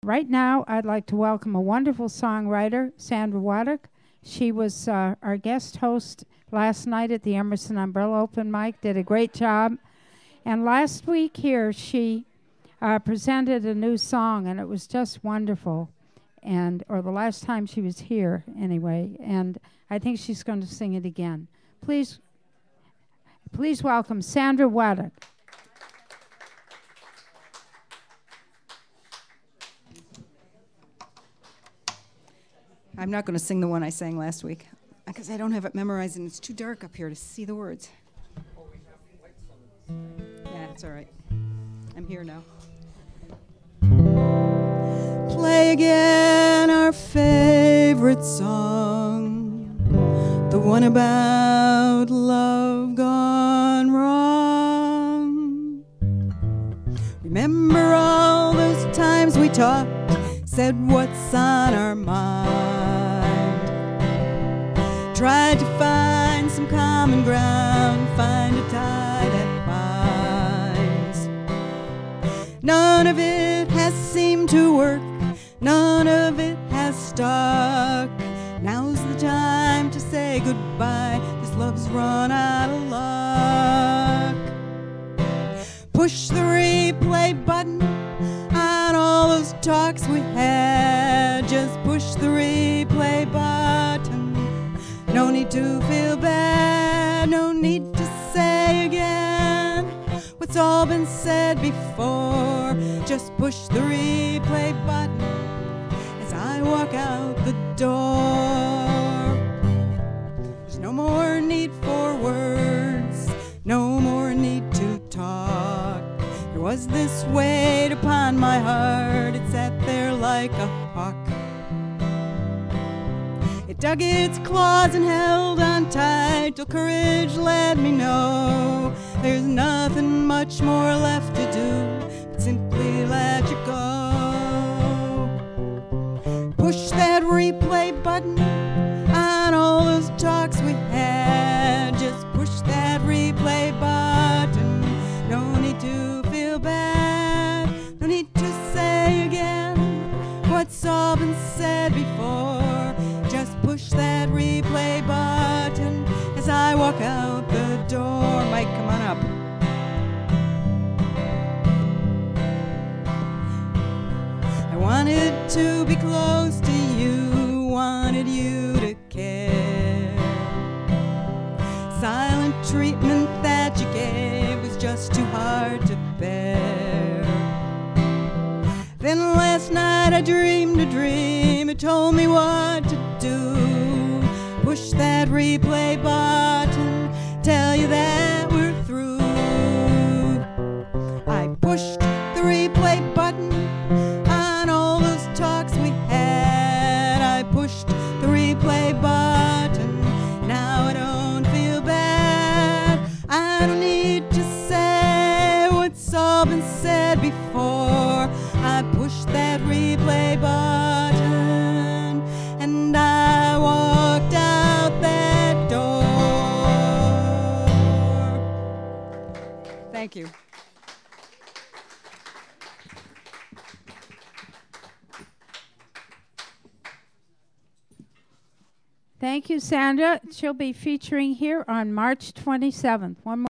Right now, I'd like to welcome a wonderful songwriter, Sandra Waddick. She was our guest host last night at the Emerson Umbrella Open Mic, did a great job. And last week here, she presented a new song, and it was just wonderful. Or the last time she was here, anyway. And I think she's going to sing it again. Please welcome Sandra Waddick. I'm not going to sing the one I sang last week because I don't have it memorized and it's too dark up here to see the words. Yeah, it's all right. I'm here now. Play again our favorite song, the one about love gone wrong. Remember all those times we talked, said what's on our mind, tried to find some common ground, find a tie that binds. None of it has seemed to work, none of it has stuck. Now's the time to say goodbye, this love's run out of luck. Push the replay button on all those talks we had, just push the replay button. No need to feel bad, no need to say again what's all been said before. Just push the replay button as I walk out the door. There's no more need for words, no more need to talk. There was this weight upon my heart, it sat there like a hawk. It dug its claws and held on tight till courage let me know there's nothing much more left to do but simply let you go. Push that replay button on all those talks we had, just push that replay button. No need to feel bad, no need to say again what's all been said before. Just push that replay button as I walk out the door. Mike, come on up. I wanted to be close to you, wanted you to care. Silent treatment that you gave was just too hard to bear. Then last night I dreamed a dream, it told me what to do. Push that replay button, tell you that we're through. I pushed the replay button on all those talks we had. I pushed the replay button, now I don't feel bad. I don't need to say what's all been said before. I pushed that replay button and I walked out that door. Thank you. Thank you, Sandra. She'll be featuring here on March 27th. One more